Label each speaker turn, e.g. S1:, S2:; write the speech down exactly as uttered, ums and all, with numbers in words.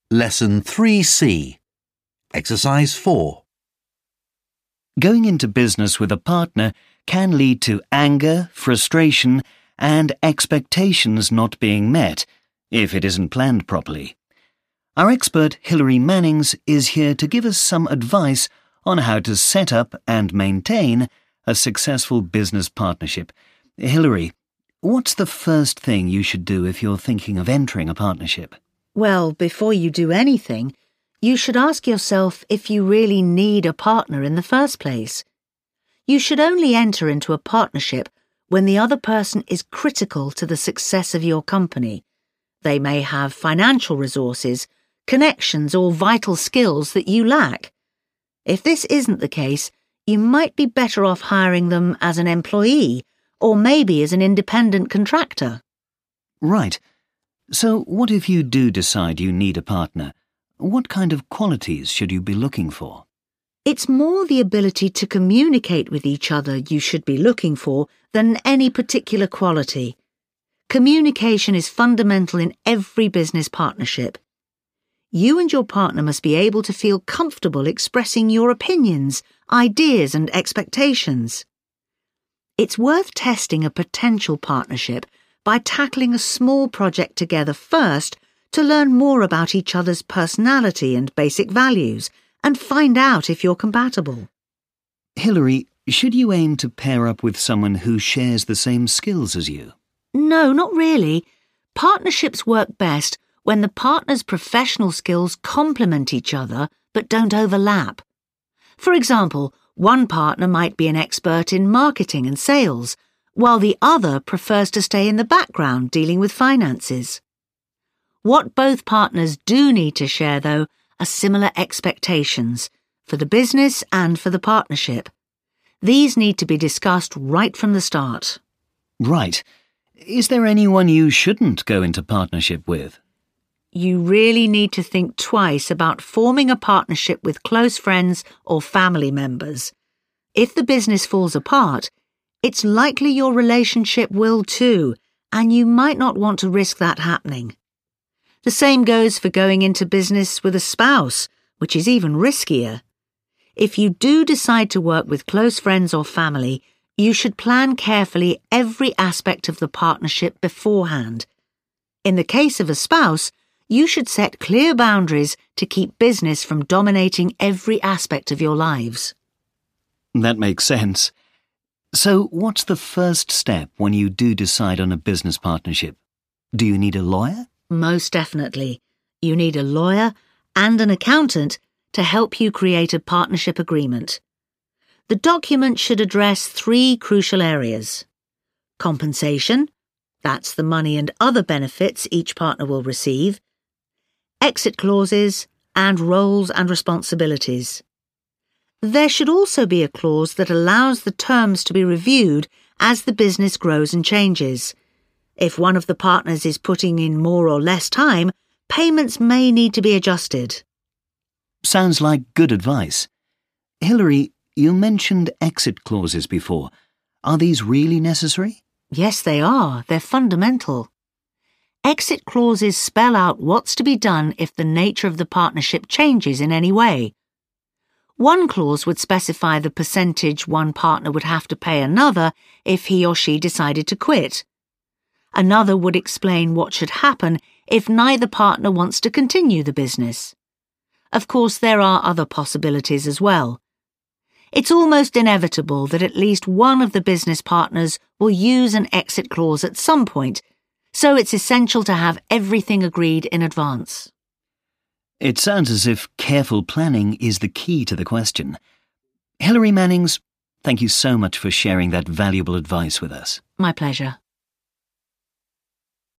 S1: Lesson three C. Exercise four.
S2: Going into business with a partner can lead to anger, frustration, and expectations not being met if it isn't planned properly. Our expert Hilary Mannings is here to give us some advice on how to set up and maintain a successful business partnership. Hilary, what's the first thing you should do if you're thinking of entering a partnership?
S3: Well, before you do anything, you should ask yourself if you really need a partner in the first place. You should only enter into a partnership when the other person is critical to the success of your company. They may have financial resources, connections, or vital skills that you lack. If this isn't the case, you might be better off hiring them as an employee or maybe as an independent contractor.
S2: Right. So what if you do decide you need a partner? What kind of qualities should you be looking for?
S3: It's more the ability to communicate with each other you should be looking for than any particular quality. Communication is fundamental in every business partnership. You and your partner must be able to feel comfortable expressing your opinions, ideas, and expectations. It's worth testing a potential partnership by tackling a small project together first to learn more about each other's personality and basic values and find out if you're compatible.
S2: Hilary, should you aim to pair up with someone who shares the same skills as you?
S3: No, not really. Partnerships work best when the partner's professional skills complement each other but don't overlap. For example, one partner might be an expert in marketing and sales, while the other prefers to stay in the background dealing with finances. What both partners do need to share, though, are similar expectations for the business and for the partnership. These need to be discussed right from the start.
S2: Right. Is there anyone you shouldn't go into partnership with?
S3: You really need to think twice about forming a partnership with close friends or family members. If the business falls apart, it's likely your relationship will too, and you might not want to risk that happening. The same goes for going into business with a spouse, which is even riskier. If you do decide to work with close friends or family, you should plan carefully every aspect of the partnership beforehand. In the case of a spouse, you should set clear boundaries to keep business from dominating every aspect of your lives.
S2: That makes sense. So what's the first step when you do decide on a business partnership? Do you need a lawyer?
S3: Most definitely. You need a lawyer and an accountant to help you create a partnership agreement. The document should address three crucial areas. Compensation, that's the money and other benefits each partner will receive. Exit clauses, and roles and responsibilities. There should also be a clause that allows the terms to be reviewed as the business grows and changes. If one of the partners is putting in more or less time, payments may need to be adjusted.
S2: Sounds like good advice. Hilary, you mentioned exit clauses before. Are these really necessary?
S3: Yes, they are. They're fundamental. Exit clauses spell out what's to be done if the nature of the partnership changes in any way. One clause would specify the percentage one partner would have to pay another if he or she decided to quit. Another would explain what should happen if neither partner wants to continue the business. Of course, there are other possibilities as well. It's almost inevitable that at least one of the business partners will use an exit clause at some point, so it's essential to have everything agreed in advance.
S2: It sounds as if careful planning is the key to the question. Hilary Mannings, thank you so much for sharing that valuable advice with us.
S3: My pleasure.